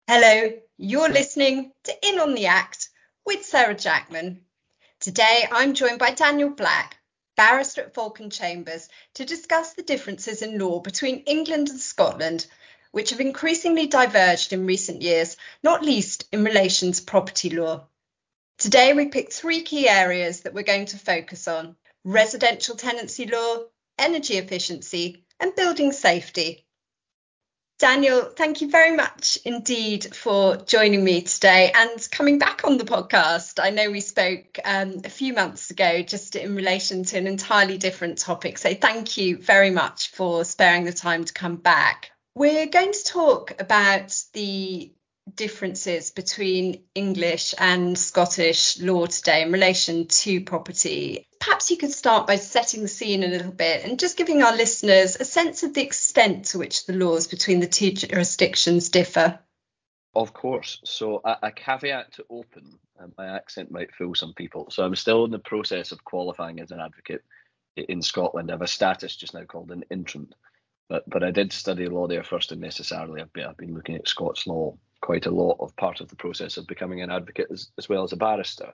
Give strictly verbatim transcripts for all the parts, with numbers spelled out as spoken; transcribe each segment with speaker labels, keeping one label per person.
Speaker 1: Hello, you're listening to In on the Act with Sarah Jackman. Today I'm joined by Daniel Black, barrister at Falcon Chambers, to discuss the differences in law between England and Scotland, which have increasingly diverged in recent years, not least in relation to property law. Today we picked three key areas that we're going to focus on: residential tenancy law, energy efficiency, and building safety. Daniel, thank you very much indeed for joining me today and coming back on the podcast. I know we spoke um, a few months ago just in relation to an entirely different topic, so thank you very much for sparing the time to come back. We're going to talk about the differences between English and Scottish law today in relation to property. Perhaps you could start by setting the scene a little bit and just giving our listeners a sense of the extent to which the laws between the two jurisdictions differ.
Speaker 2: Of course. So a, a caveat to open, and my accent might fool some people. So I'm still in the process of qualifying as an advocate in Scotland. I have a status just now called an entrant, but but I did study law there first, and necessarily I've been, I've been looking at Scots law quite a lot of part of the process of becoming an advocate as, as well as a barrister.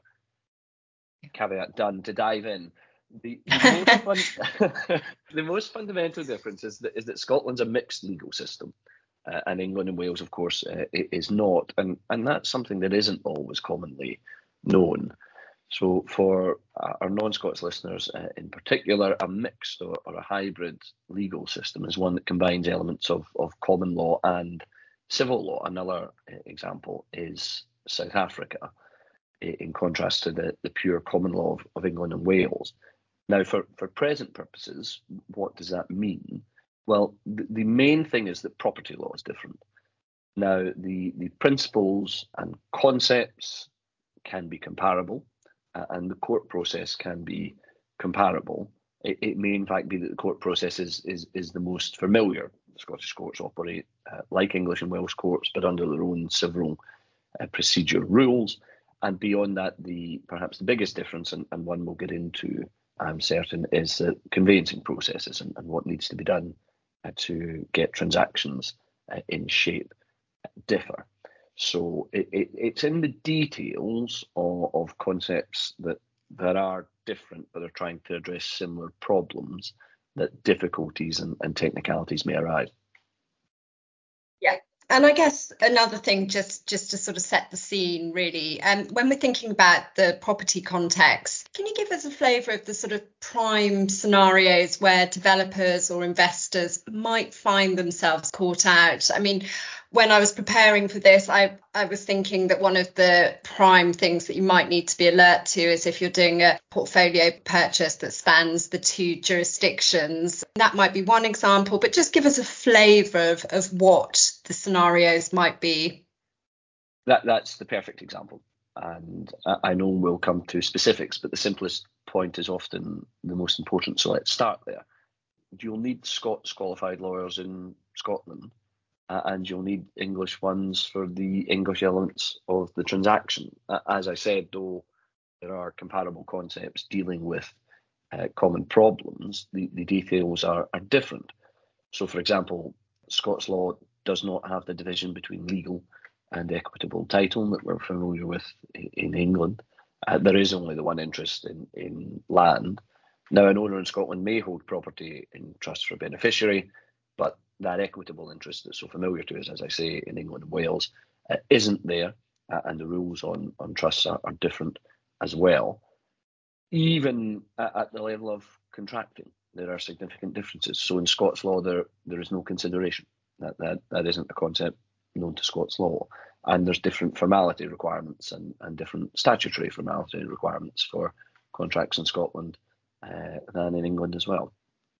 Speaker 2: Caveat done. To dive in, the, the, most, fun, the most fundamental difference is that, is that Scotland's a mixed legal system, uh, and England and Wales, of course, uh, is not, and and that's something that isn't always commonly known. So for our non-Scots listeners uh, in particular, a mixed or, or a hybrid legal system is one that combines elements of, of common law and civil law. Another example is South Africa, in contrast to the, the pure common law of, of England and Wales. Now, for, for present purposes, what does that mean? Well, the, the main thing is that property law is different. Now, the, the principles and concepts can be comparable, uh, and the court process can be comparable. It, it may, in fact, be that the court process is, is, is the most familiar. Scottish courts operate uh, like English and Welsh courts, but under their own civil uh, procedure rules. And beyond that, the perhaps the biggest difference, and, and one we'll get into, I'm certain, is the conveyancing processes and, and what needs to be done uh, to get transactions uh, in shape differ. So it, it, it's in the details of, of concepts that, that are different, but are trying to address similar problems that difficulties and, and technicalities may arise.
Speaker 1: Yeah. And I guess another thing, just, just to sort of set the scene, really, um, when we're thinking about the property context, can you give us a flavour of the sort of prime scenarios where developers or investors might find themselves caught out? I mean, when I was preparing for this, I, I was thinking that one of the prime things that you might need to be alert to is if you're doing a portfolio purchase that spans the two jurisdictions. That might be one example, but just give us a flavour of, of what the scenarios might be.
Speaker 2: That That's the perfect example. And I know we'll come to specifics, but the simplest point is often the most important. So let's start there. You'll need Scots qualified lawyers in Scotland, uh, and you'll need English ones for the English elements of the transaction. Uh, as I said, though, there are comparable concepts dealing with uh, common problems. The, the details are, are different. So, for example, Scots law does not have the division between legal and equitable title that we're familiar with in England. Uh, there is only the one interest in, in land. Now, an owner in Scotland may hold property in trust for a beneficiary, but that equitable interest that's so familiar to us, as I say, in England and Wales, uh, isn't there, uh, and the rules on, on trusts are, are different as well. Even at, at the level of contracting, there are significant differences. So in Scots law, there there is no consideration. That that, that isn't a concept known to Scots law. And there's different formality requirements and, and different statutory formality requirements for contracts in Scotland uh, than in England as well.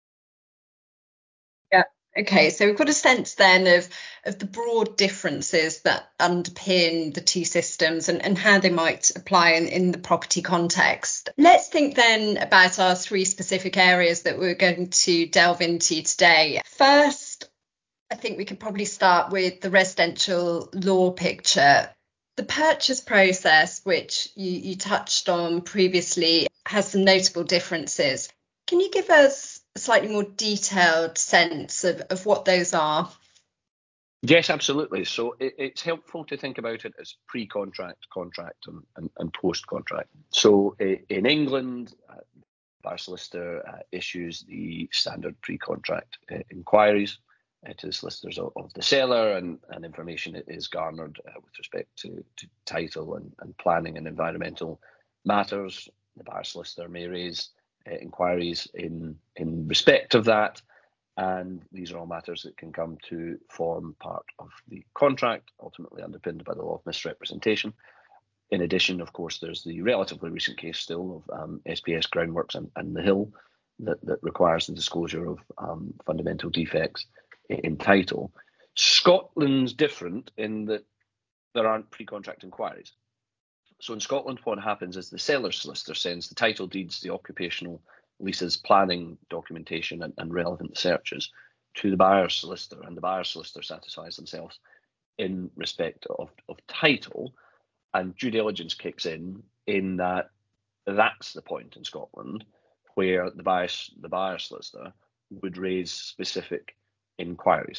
Speaker 1: Yeah. Okay, so we've got a sense then of, of the broad differences that underpin the two systems and, and how they might apply in, in the property context. Let's think then about our three specific areas that we're going to delve into today. First, I think we could probably start with the residential law picture. The purchase process, which you, you touched on previously, has some notable differences. Can you give us a slightly more detailed sense of, of what those are?
Speaker 2: Yes, absolutely. So it, it's helpful to think about it as pre-contract, contract, and, and, and post-contract. So in England, uh, Bar solicitor uh, issues the standard pre-contract uh, inquiries uh, to the solicitors of, of the seller, and, and information is garnered uh, with respect to, to title and, and planning and environmental matters. The bar solicitor may raise uh, inquiries in, in respect of that, and these are all matters that can come to form part of the contract, ultimately underpinned by the law of misrepresentation. In addition, of course, there's the relatively recent case still of um, S P S Groundworks and, and The Hill that, that requires the disclosure of um, fundamental defects in, in title. Scotland's different in that there aren't pre-contract inquiries. So in Scotland, what happens is the seller's solicitor sends the title deeds, the occupational leases, planning documentation, and, and relevant searches to the buyer's solicitor, and the buyer's solicitor satisfies themselves in respect of, of title. And due diligence kicks in, in that that's the point in Scotland where the buyer, the buyer solicitor would raise specific inquiries.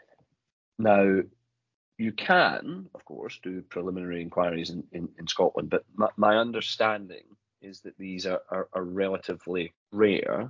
Speaker 2: Now, you can, of course, do preliminary inquiries in, in, in Scotland, but my, my understanding is that these are, are, are relatively rare.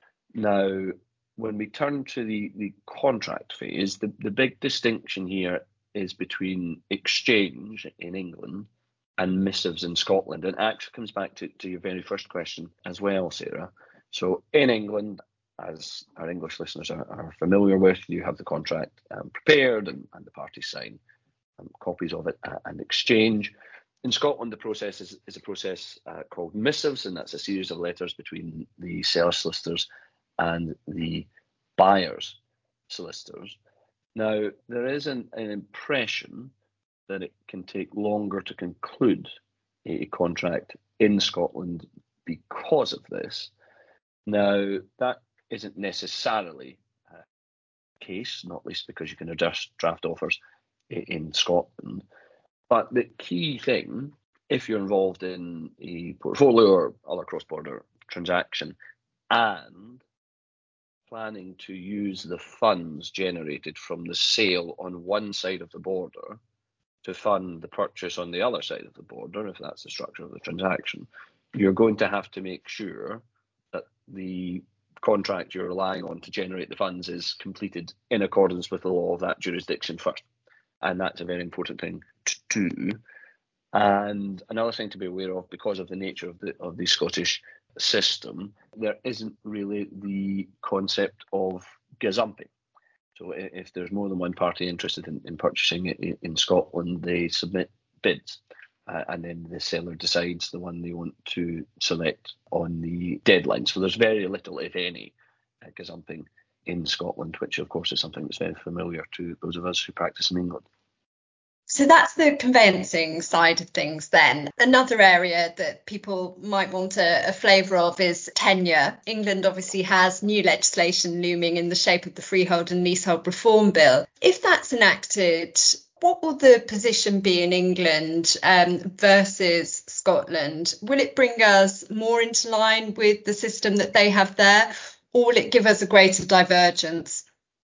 Speaker 2: Now, when we turn to the, the contract phase, the, the big distinction here is between exchange in England and missives in Scotland. And it actually comes back to, to your very first question as well, Sarah. So in England, as our English listeners are, are familiar with, you have the contract um, prepared and, and the parties sign um, copies of it uh, and exchange. In Scotland, the process is, is a process uh, called missives, and that's a series of letters between the seller solicitors and the buyer's solicitors. Now, there is an, an impression that it can take longer to conclude a contract in Scotland because of this. Now, that isn't necessarily uh, the case, not least because you can adjust draft offers in Scotland. But the key thing, if you're involved in a portfolio or other cross-border transaction and planning to use the funds generated from the sale on one side of the border to fund the purchase on the other side of the border, if that's the structure of the transaction, you're going to have to make sure that the contract you're relying on to generate the funds is completed in accordance with the law of that jurisdiction first. And that's a very important thing to do. And another thing to be aware of, because of the nature of the of the Scottish system, there isn't really the concept of gazumping. So if there's more than one party interested in, in purchasing it in Scotland, they submit bids. Uh, and then the seller decides the one they want to select on the deadline. So there's very little, if any, uh, gazumping in Scotland, which of course is something that's very familiar to those of us who practice in England.
Speaker 1: So that's the conveyancing side of things then. Another area that people might want a, a flavour of is tenure. England obviously has new legislation looming in the shape of the Freehold and Leasehold Reform Bill. If that's enacted, what will the position be in England um, versus Scotland? Will it bring us more into line with the system that they have there, or will it give us a greater divergence?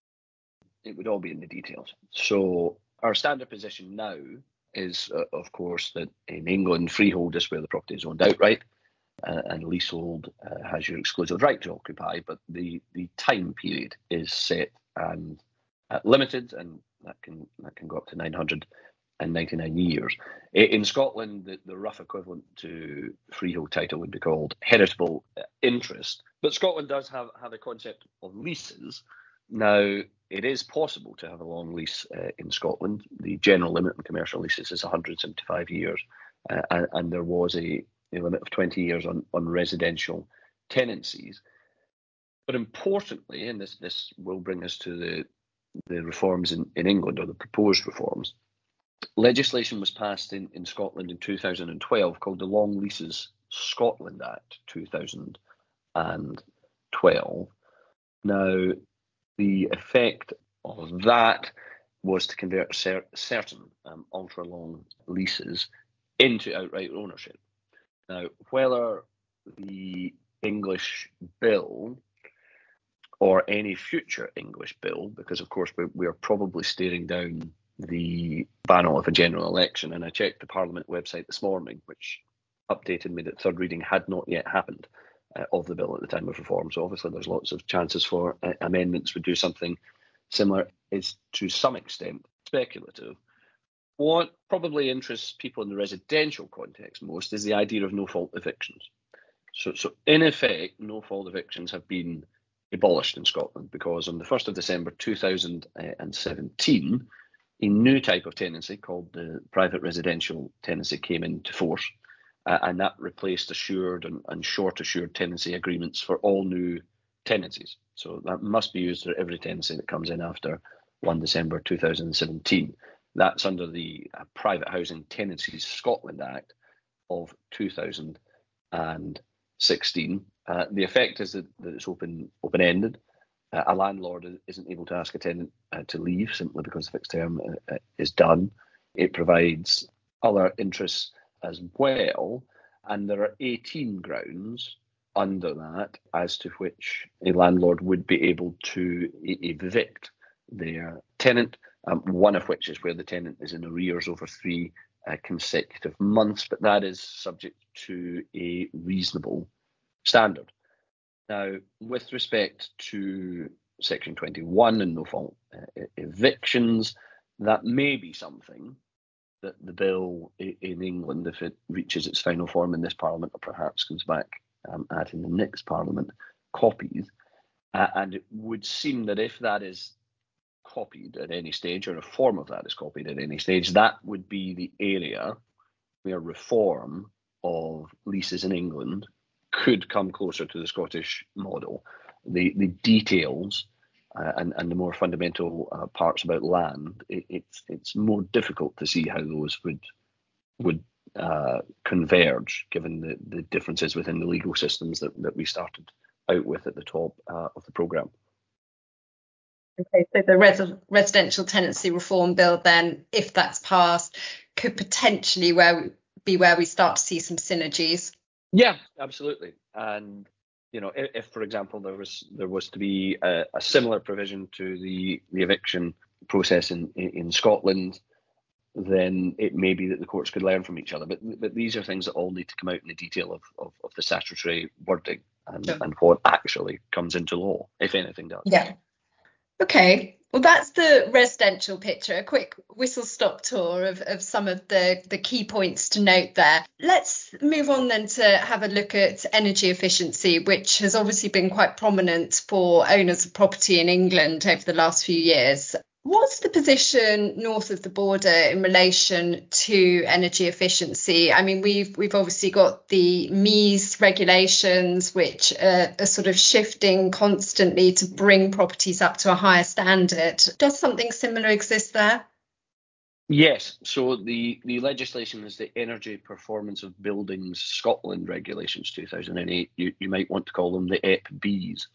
Speaker 2: It would all be in the details. So our standard position now is, uh, of course, that in England, freehold is where the property is owned outright, uh, and leasehold uh, has your exclusive right to occupy, but the, the time period is set and uh, limited, and that can that can go up to nine hundred ninety-nine years. In Scotland, the, the rough equivalent to freehold title would be called heritable interest, but Scotland does have, have a concept of leases. Now, it is possible to have a long lease uh, in Scotland. The general limit in commercial leases is one hundred seventy-five years, uh, and, and there was a, a limit of twenty years on, on residential tenancies. But importantly, and this, this will bring us to the, the reforms in, in England, or the proposed reforms, legislation was passed in, in Scotland in two thousand twelve called the Long Leases Scotland Act two thousand twelve. Now, the effect of that was to convert cer- certain um, ultra-long leases into outright ownership. Now, whether the English bill or any future English bill, because of course we, we are probably staring down the banal of a general election. And I checked the Parliament website this morning, which updated me that third reading had not yet happened uh, of the bill at the time of reform. So obviously there's lots of chances for uh, amendments would do something similar. Is to some extent speculative. What probably interests people in the residential context most is the idea of no-fault evictions. So, so in effect, no-fault evictions have been abolished in Scotland because on the first of December two thousand seventeen, a new type of tenancy called the private residential tenancy came into force, uh, and that replaced assured and, and short assured tenancy agreements for all new tenancies. So that must be used for every tenancy that comes in after the first of December two thousand seventeen. That's under the uh, Private Housing Tenancies Scotland Act of two thousand sixteen. Uh, the effect is that, that it's open open ended. Uh, a landlord isn't able to ask a tenant uh, to leave simply because the fixed term uh, is done. It provides other interests as well, and there are eighteen grounds under that as to which a landlord would be able to evict their tenant, um, one of which is where the tenant is in arrears over three uh, consecutive months, but that is subject to a reasonable standard. Now, with respect to Section twenty-one and no-fault uh, evictions, that may be something that the bill in England, if it reaches its final form in this Parliament or perhaps comes back um, at in the next Parliament, copies. Uh, and it would seem that if that is copied at any stage, or a form of that is copied at any stage, that would be the area where reform of leases in England could come closer to the Scottish model. The the details uh, and, and the more fundamental uh, parts about land, it, it's it's more difficult to see how those would would uh, converge, given the, the differences within the legal systems that, that we started out with at the top uh, of the programme.
Speaker 1: Okay, so the res- residential tenancy reform bill then, if that's passed, could potentially where be where we start to see some synergies.
Speaker 2: Yeah, absolutely. And you know, if, if for example there was there was to be a, a similar provision to the, the eviction process in, in in Scotland, then it may be that the courts could learn from each other. But but these are things that all need to come out in the detail of of, of the statutory wording and, sure. and what actually comes into law, if anything does.
Speaker 1: Yeah. Okay, well, that's the residential picture, a quick whistle-stop tour of, of some of the, the key points to note there. Let's move on then to have a look at energy efficiency, which has obviously been quite prominent for owners of property in England over the last few years. What's the position north of the border in relation to energy efficiency? I mean, we've we've obviously got the M E S regulations, which are, are sort of shifting constantly to bring properties up to a higher standard. Does something similar exist there?
Speaker 2: Yes. So the, the legislation is the Energy Performance of Buildings Scotland Regulations two thousand eight. You, you might want to call them the E P Bs.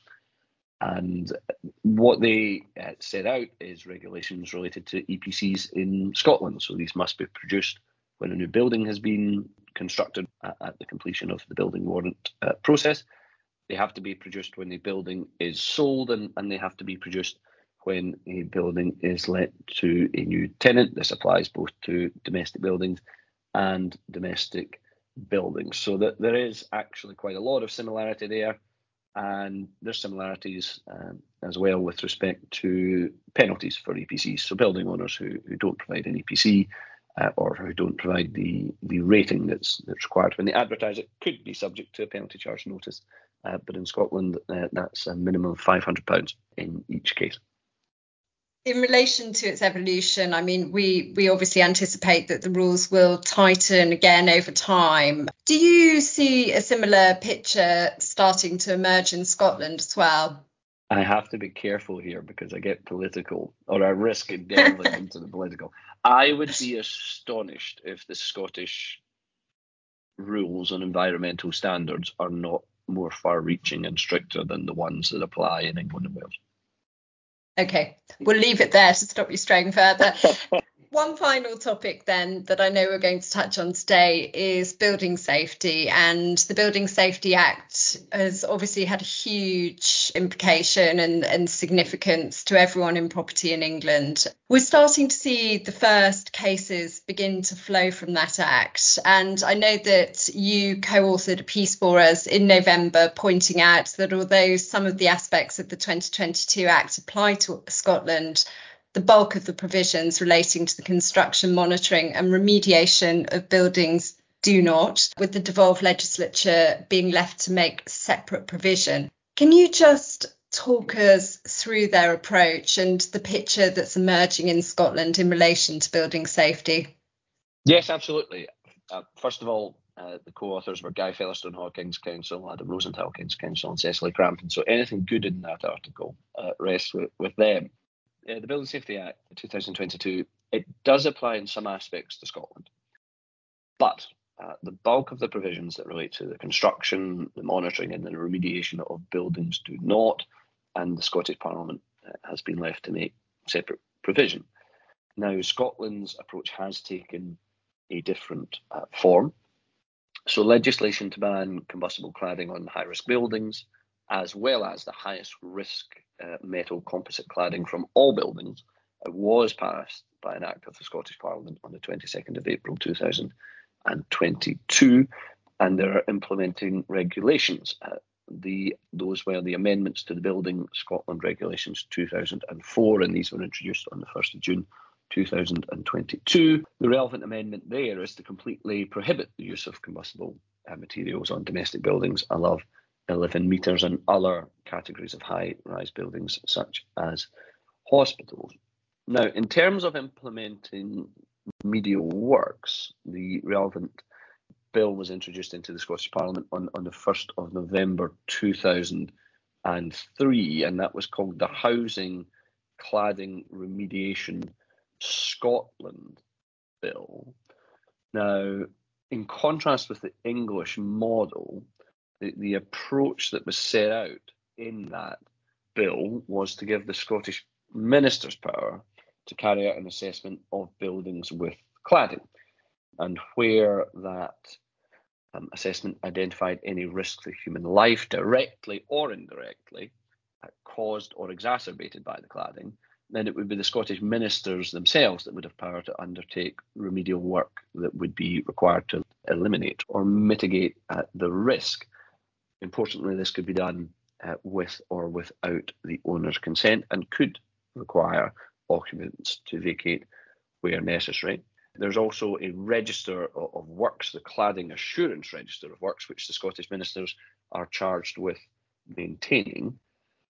Speaker 2: And what they uh, set out is regulations related to E P Cs in Scotland. So these must be produced when a new building has been constructed at, at the completion of the building warrant uh, process. They have to be produced when the building is sold, and, and they have to be produced when a building is let to a new tenant. This applies both to domestic buildings and domestic buildings. So that there is actually quite a lot of similarity there. And there's similarities um, as well with respect to penalties for E P Cs. So building owners who, who don't provide an E P C uh, or who don't provide the, the rating that's, that's required when they advertise it could be subject to a penalty charge notice. Uh, but in Scotland, uh, that's a minimum of five hundred pounds in each case.
Speaker 1: In relation to its evolution, I mean, we, we obviously anticipate that the rules will tighten again over time. Do you see a similar picture starting to emerge in Scotland as well?
Speaker 2: I have to be careful here because I get political, or I risk delving into the political. I would be astonished if the Scottish rules on environmental standards are not more far-reaching and stricter than the ones that apply in England and Wales.
Speaker 1: Okay, we'll leave it there to stop you straying further. one final topic then that I know we're going to touch on today is building safety, and the Building Safety Act has obviously had a huge implication and, and significance to everyone in property in England. We're starting to see the first cases begin to flow from that act, and I know that you co-authored a piece for us in November pointing out that although some of the aspects of the twenty twenty-two Act apply to Scotland, the bulk of the provisions relating to the construction, monitoring and remediation of buildings do not, with the devolved legislature being left to make separate provision. Can you just talk us through their approach and the picture that's emerging in Scotland in relation to building safety?
Speaker 2: Yes, absolutely. Uh, first of all, uh, the co-authors were Guy Featherstone Hawkins Council, Adam Rosenthal King's Council and Cecily Crampton. So anything good in that article uh, rests with, with them. Uh, the Building Safety Act two thousand twenty-two, it does apply in some aspects to Scotland, but uh, the bulk of the provisions that relate to the construction, the monitoring and the remediation of buildings do not, and the Scottish Parliament uh, has been left to make separate provision. Now, Scotland's approach has taken a different uh, form. So legislation to ban combustible cladding on high-risk buildings, as well as the highest risk uh, metal composite cladding from all buildings, uh, was passed by an Act of the Scottish Parliament on the twenty-second of April two thousand twenty-two, and there are implementing regulations. Uh, the those were the amendments to the Building Scotland Regulations two thousand four, and these were introduced on the first of June two thousand twenty-two. The relevant amendment there is to completely prohibit the use of combustible uh, materials on domestic buildings above eleven metres and other categories of high-rise buildings such as hospitals. Now, in terms of implementing remedial works, the relevant bill was introduced into the Scottish Parliament on, on the first of November two thousand three, and that was called the Housing Cladding Remediation Scotland Bill. Now, in contrast with the English model, the, the approach that was set out in that bill was to give the Scottish ministers power to carry out an assessment of buildings with cladding, and where that um, assessment identified any risk to human life directly or indirectly uh, caused or exacerbated by the cladding, then it would be the Scottish ministers themselves that would have power to undertake remedial work that would be required to eliminate or mitigate uh, the risk. Importantly, this could be done uh, with or without the owner's consent and could require occupants to vacate where necessary. There's also a register of, of works, the Cladding Assurance Register of Works, which the Scottish ministers are charged with maintaining.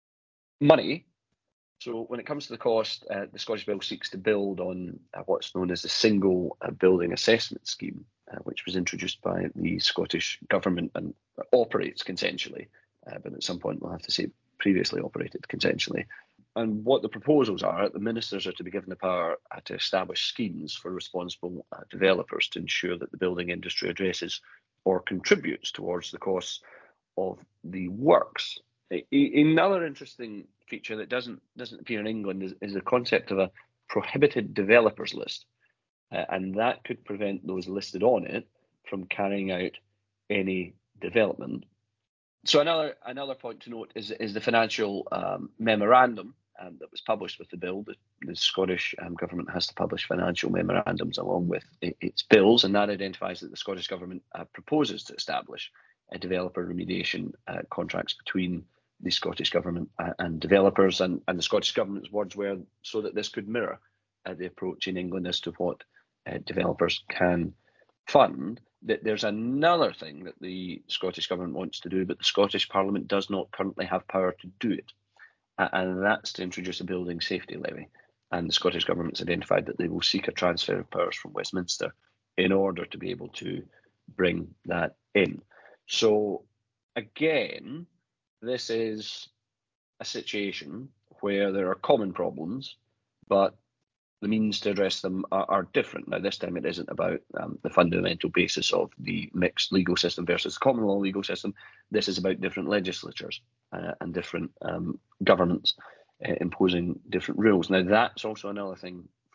Speaker 2: Money. So when it comes to the cost, uh, the Scottish Bill seeks to build on uh, what's known as the Single uh, Building Assessment Scheme, uh, which was introduced by the Scottish Government and operates consensually, uh, but at some point we'll have to say previously operated consensually. And what the proposals are, the ministers are to be given the power uh, to establish schemes for responsible uh, developers to ensure that the building industry addresses or contributes towards the costs of the works. A, another interesting feature that doesn't doesn't appear in England is, is the concept of a prohibited developers list, uh, and that could prevent those listed on it from carrying out any development. So another another point to note is is the financial um, memorandum um, that was published with the bill. The, the Scottish um, government has to publish financial memorandums along with it, its bills, and that identifies that the Scottish government uh, proposes to establish a developer remediation uh, contracts between the Scottish government uh, and developers, and, and the Scottish government's words were so that this could mirror uh, the approach in England as to what uh, developers can fund. That there's another thing that the Scottish government wants to do, but the Scottish Parliament does not currently have power to do it, uh, and that's to introduce a building safety levy. And the Scottish government's identified that they will seek a transfer of powers from Westminster in order to be able to bring that in. So again, this is a situation where there are common problems, but the means to address them are, are different. Now, this time it isn't about um, the fundamental basis of the mixed legal system versus the common law legal system. This is about different legislatures uh, and different um, governments uh, imposing different rules. Now, that's also another thing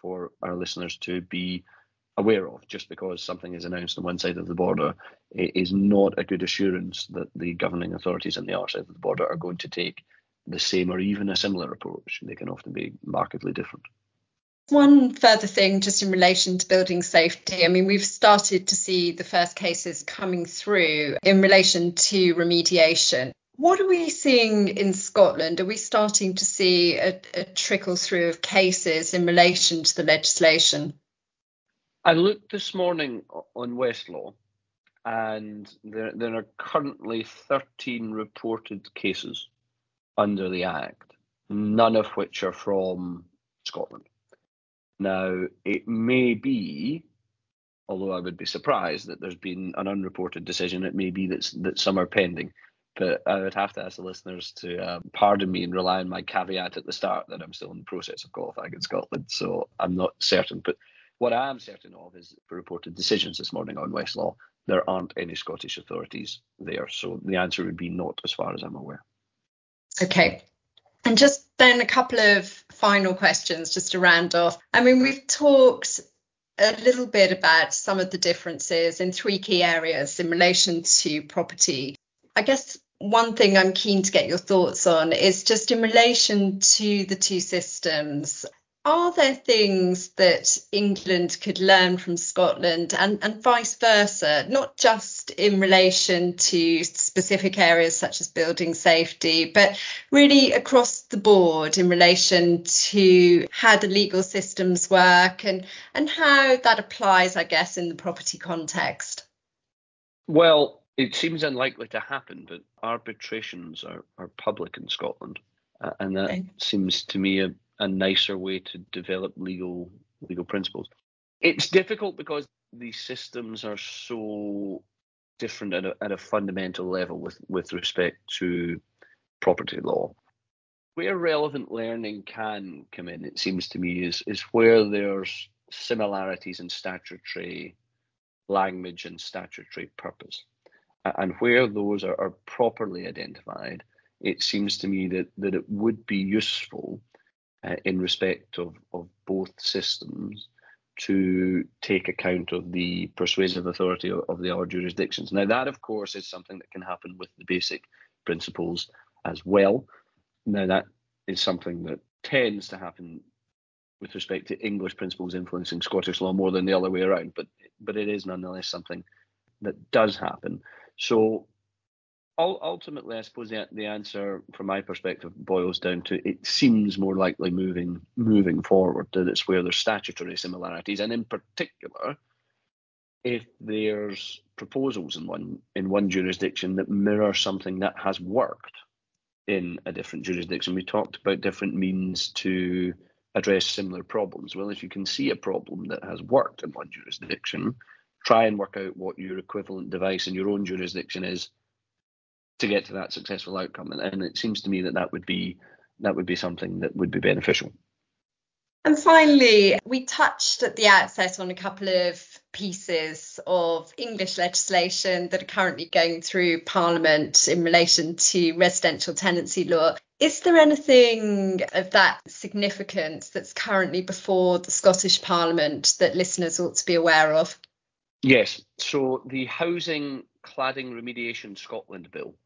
Speaker 2: for our listeners to be aware of. Just because something is announced on one side of the border, it is not a good assurance that the governing authorities on the other side of the border are going to take the same or even a similar approach. They can often be markedly different.
Speaker 1: One further thing just in relation to building safety. I mean, we've started to see the first cases coming through in relation to remediation. What are we seeing in Scotland? Are we starting to see a, a trickle through of cases in relation to the legislation?
Speaker 2: I looked this morning on Westlaw, and there, there are currently thirteen reported cases under the Act, none of which are from Scotland. Now, it may be, although I would be surprised that there's been an unreported decision, it may be that, that some are pending. But I would have to ask the listeners to uh, pardon me and rely on my caveat at the start that I'm still in the process of qualifying in Scotland, so I'm not certain. But what I am certain of is for reported decisions this morning on Westlaw, there aren't any Scottish authorities there. So the answer would be not, as far as I'm aware.
Speaker 1: Okay. And just then a couple of final questions just to round off. I mean, we've talked a little bit about some of the differences in three key areas in relation to property. I guess one thing I'm keen to get your thoughts on is just in relation to the two systems. Are there things that England could learn from Scotland and, and vice versa, not just in relation to specific areas such as building safety, but really across the board in relation to how the legal systems work and, and how that applies, I guess, in the property context?
Speaker 2: Well, it seems unlikely to happen, but arbitrations are, are public in Scotland, uh, and that okay. seems to me a a nicer way to develop legal legal principles. It's difficult because these systems are so different at a, at a fundamental level with, with respect to property law. Where relevant learning can come in, it seems to me, is, is where there's similarities in statutory language and statutory purpose. And where those are, are properly identified, it seems to me that, that it would be useful Uh, in respect of, of both systems to take account of the persuasive authority of, of the other jurisdictions. Now, that, of course, is something that can happen with the basic principles as well. Now, that is something that tends to happen with respect to English principles influencing Scottish law more than the other way around, but, but it is nonetheless something that does happen. So ultimately, I suppose the, the answer from my perspective boils down to it seems more likely moving moving forward that it's where there's statutory similarities, and in particular, if there's proposals in one in one jurisdiction that mirror something that has worked in a different jurisdiction. We talked about different means to address similar problems. Well, if you can see a problem that has worked in one jurisdiction, try and work out what your equivalent device in your own jurisdiction is to get to that successful outcome, and, and it seems to me that that would be that would be something that would be beneficial.
Speaker 1: And finally, we touched at the outset on a couple of pieces of English legislation that are currently going through Parliament in relation to residential tenancy law. Is there anything of that significance that's currently before the Scottish Parliament that listeners ought to be aware of?
Speaker 2: Yes. So the Housing Cladding Remediation Scotland Bill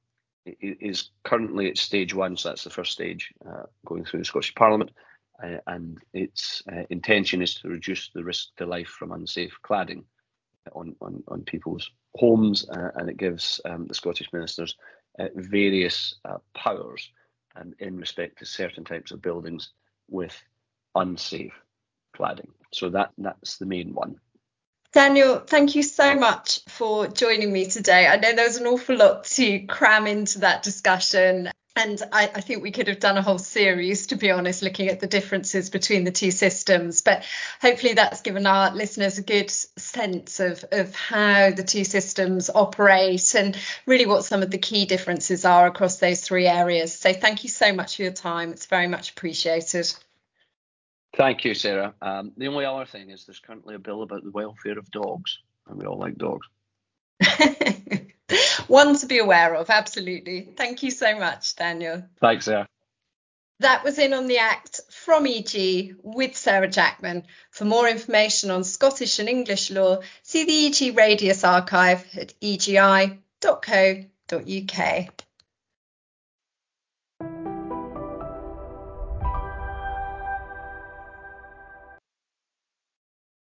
Speaker 2: is currently at stage one, so that's the first stage uh, going through the Scottish Parliament, uh, and its uh, intention is to reduce the risk to life from unsafe cladding on, on, on people's homes, uh, and it gives um, the Scottish ministers uh, various uh, powers um, in respect to certain types of buildings with unsafe cladding. So that that's the main one.
Speaker 1: Daniel, thank you so much for joining me today. I know there's an awful lot to cram into that discussion, and I, I think we could have done a whole series, to be honest, looking at the differences between the two systems. But hopefully that's given our listeners a good sense of, of how the two systems operate and really what some of the key differences are across those three areas. So thank you so much for your time. It's very much appreciated.
Speaker 2: Thank you, Sarah. Um, the only other thing is there's currently a bill about the welfare of dogs, and we all like dogs.
Speaker 1: One to be aware of, absolutely. Thank you so much, Daniel.
Speaker 2: Thanks, Sarah.
Speaker 1: That was In on the Act from E G with Sarah Jackman. For more information on Scottish and English law, see the E G Radius archive at e g i dot co dot u k.